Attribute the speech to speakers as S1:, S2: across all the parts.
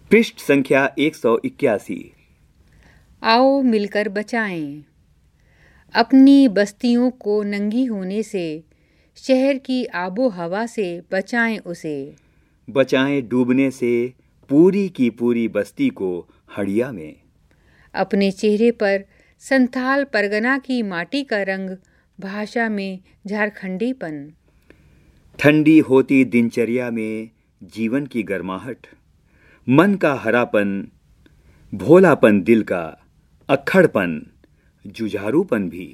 S1: पृष्ठ संख्या 181।
S2: आओ मिलकर बचाएं। अपनी बस्तियों को नंगी होने से, शहर की आबो हवा से बचाएं उसे।
S1: बचाएं डूबने से पूरी की पूरी बस्ती को हड़िया में।
S2: अपने चेहरे पर संथाल परगना की माटी का रंग, भाषा में झारखंडीपन।
S1: ठंडी होती दिनचर्या में जीवन की गर्माहट, मन का हरापन, भोलापन दिल का, अक्खड़पन, जुझारूपन भी।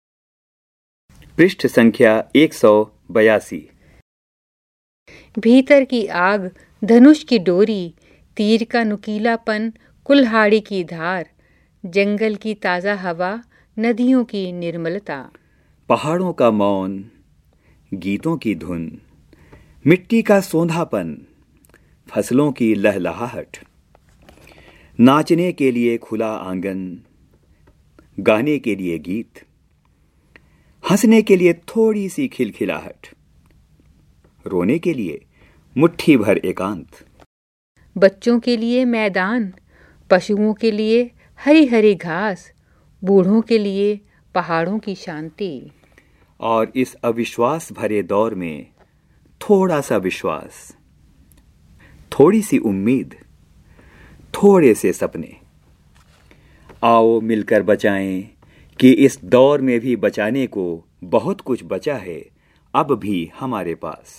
S1: पृष्ठ संख्या 182।
S2: भीतर की आग, धनुष की डोरी, तीर का नुकीलापन, कुल्हाड़ी की धार, जंगल की ताज़ा हवा, नदियों की निर्मलता,
S1: पहाड़ों का मौन, गीतों की धुन, मिट्टी का सोंधापन, फसलों की लहलहाहट, नाचने के लिए खुला आंगन, गाने के लिए गीत, हंसने के लिए थोड़ी सी खिलखिलाहट, रोने के लिए मुट्ठी भर एकांत।
S2: बच्चों के लिए मैदान, पशुओं के लिए हरी हरी घास, बूढ़ों के लिए पहाड़ों की शांति।
S1: और इस अविश्वास भरे दौर में थोड़ा सा विश्वास, थोड़ी सी उम्मीद, थोड़े से सपने। आओ मिलकर बचाएं कि इस दौर में भी बचाने को बहुत कुछ बचा है अब भी हमारे पास।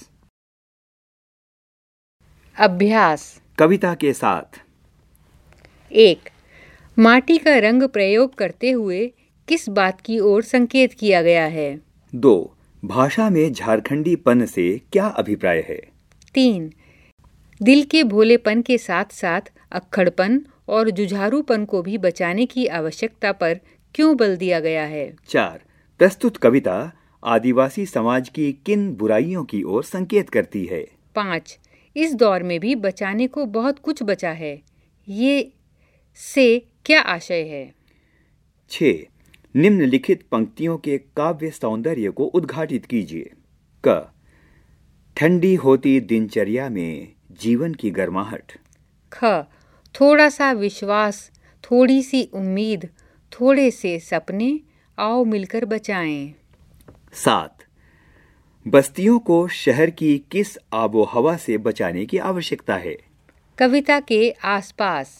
S2: अभ्यास
S1: कविता के साथ।
S2: 1. माटी का रंग प्रयोग करते हुए किस बात की ओर संकेत किया गया है?
S1: 2. भाषा में झारखंडीपन से क्या अभिप्राय है?
S2: 3. दिल के भोलेपन के साथ साथ अक्खड़पन और जुझारूपन को भी बचाने की आवश्यकता पर क्यों बल दिया गया है?
S1: 4. प्रस्तुत कविता आदिवासी समाज की किन बुराइयों की ओर संकेत करती है?
S2: 5. इस दौर में भी बचाने को बहुत कुछ बचा है, ये से क्या आशय है?
S1: 6. निम्नलिखित पंक्तियों के काव्य सौंदर्य को उद्घाटित कीजिए। क. ठंडी होती दिनचर्या में जीवन की गर्माहट।
S2: ख. थोड़ा सा विश्वास, थोड़ी सी उम्मीद, थोड़े से सपने, आओ मिलकर बचाएं।
S1: 7. बस्तियों को शहर की किस आबो हवा से बचाने की आवश्यकता है?
S2: कविता के आसपास।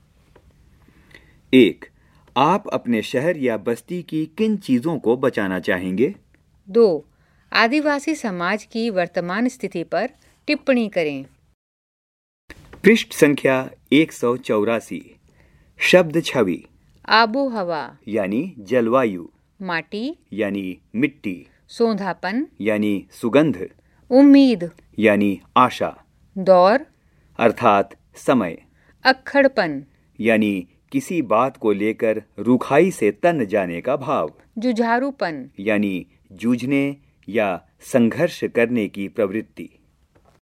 S1: 1. आप अपने शहर या बस्ती की किन चीजों को बचाना चाहेंगे?
S2: 2. आदिवासी समाज की वर्तमान स्थिति पर टिप्पणी करें।
S1: पृष्ठ संख्या 184। शब्द छवि।
S2: आबो हवा
S1: यानी जलवायु,
S2: माटी
S1: यानी मिट्टी,
S2: सोंधापन
S1: यानी सुगंध,
S2: उम्मीद
S1: यानी आशा,
S2: दौर
S1: अर्थात समय,
S2: अक्खड़पन
S1: यानी किसी बात को लेकर रूखाई से तन जाने का भाव,
S2: जुझारूपन
S1: यानी जूझने या संघर्ष करने की प्रवृत्ति।